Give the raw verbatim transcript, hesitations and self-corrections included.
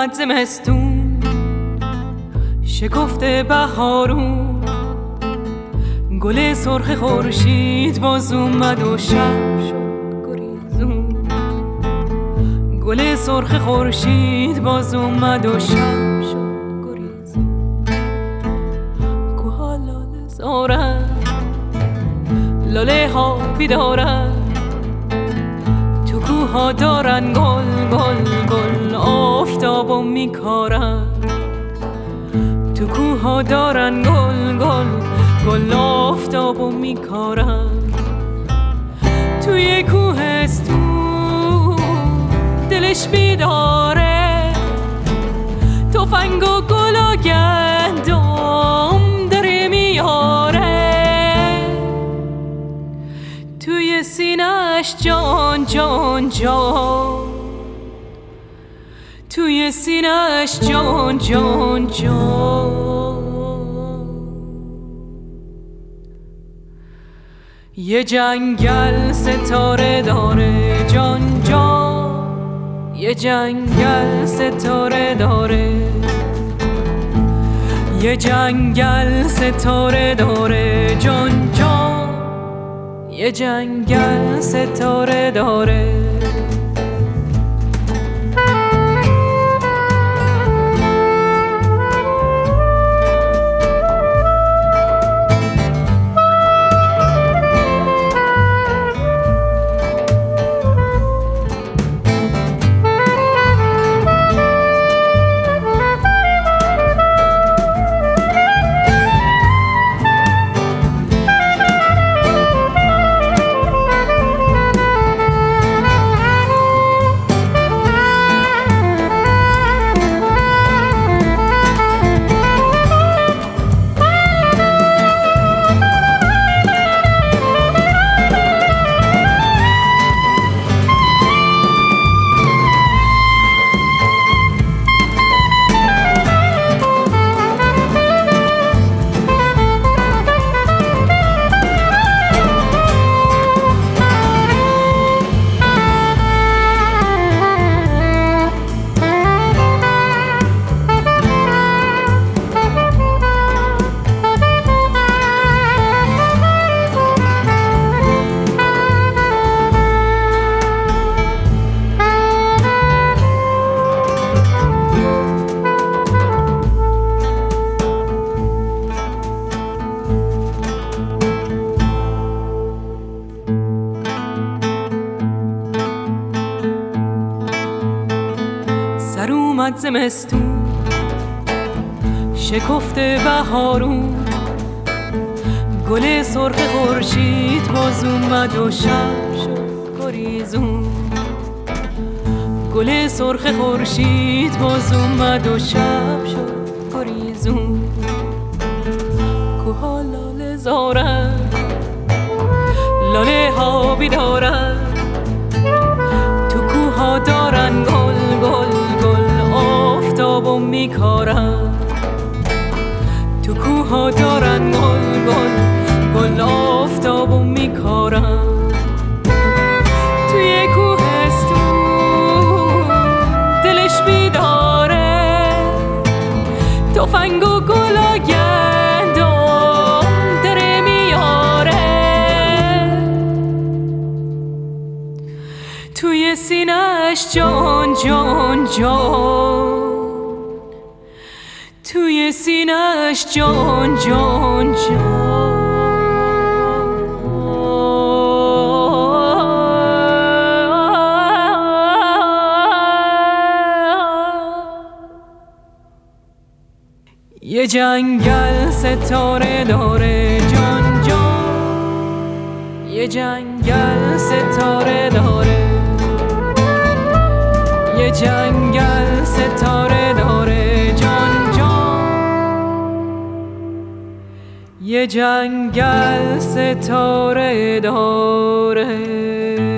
اومد زمستون شکفته بهارون، گل سرخ خورشید باز اومد و شب شد گریزون. گل سرخ خورشید باز اومد و شب شد گریزون. کوها لاله زارن، لاله ها بیدارن، تو کوها دارن گل گل گل آفتابو میکارن. تو کوها دارن گل گل گل آفتابو میکارن. توی کوهستون دلش بیداره، تفنگ و گل و گندم داره میاره. توی سینه‌اش جان جان جان، توی سینه‌اش جان جان جان. یه جنگل ستاره داره جان جان، یه جنگل ستاره داره. یه جنگل ستاره داره جان جان، یه جنگل ستاره داره. سر اومد زمستون شکفته بهارون، گل سرخ خورشید باز اومد و شب شد گریزون. گل سرخ خورشید باز اومد و شب شد گریزون. کوها لاله زارن، لاله ها بیدارن، تو کوها دارن گل گل گل آفتابو میکارن. تو کوها دارن گل گل گل آفتابو میکارن. توی کوهستون دلش بیداره، تفنگ و گل و گندم داره میاره. توی سینه‌اش جان جان جان، توی سینه‌اش جان جان جان. یه جنگل ستاره داره جان جان، یه جنگل ستاره داره. یه جنگل ستاره داره جان جان، یه جنگل ستاره داره.